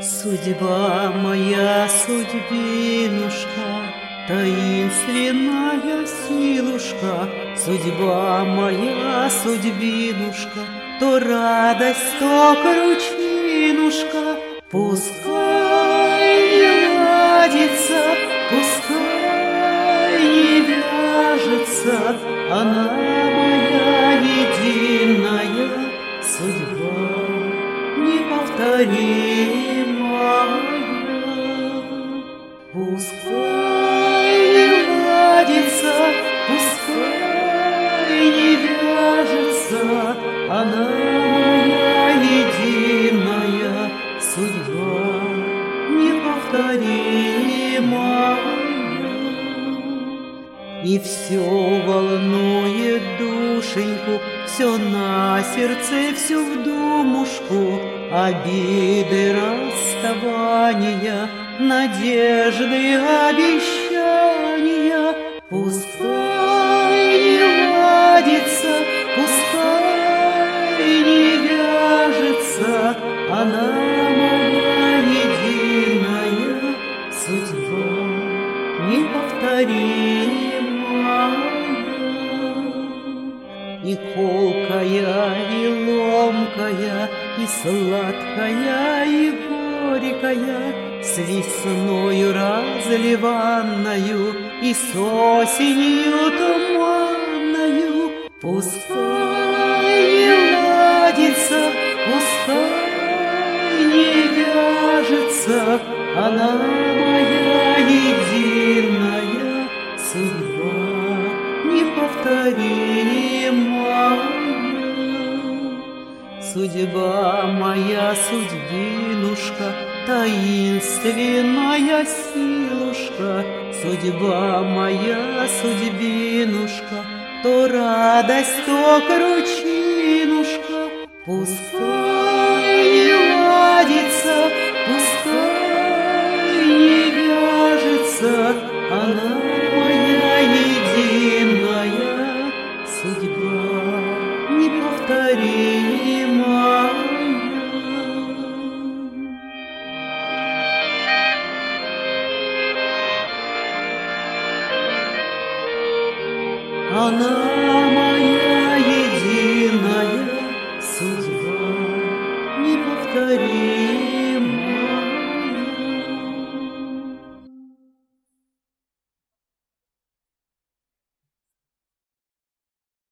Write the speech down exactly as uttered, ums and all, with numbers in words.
Судьба моя, судьбинушка, таинственная силушка. Судьба моя, судьбинушка, то радость, то кручинушка. Пускай не ладится, пускай не вяжется, она моя единая судьба неповторимая. Пускай не ладится, пускай не вяжется, она моя единая судьба неповторимая. И все волнует душеньку, все на сердце, все в думушку, обиды, расставания, надежды, обещания. Пускай не ладится, пускай не вяжется, она моя единая судьба неповторимая. И колкая, и ломкая, и сладкая, и горькая, с весною разливанною и с осенью туманною. Пускай не ладится, пускай не вяжется, она моя единая судьба неповторимая. Судьба моя, судьбинушка, таинственная силушка. Судьба моя, судьбинушка, то радость, то кручинушка. Пускай не ладится, пускай не вяжется, она моя единая судьба неповторимая. Она моя единая судьба неповторимая.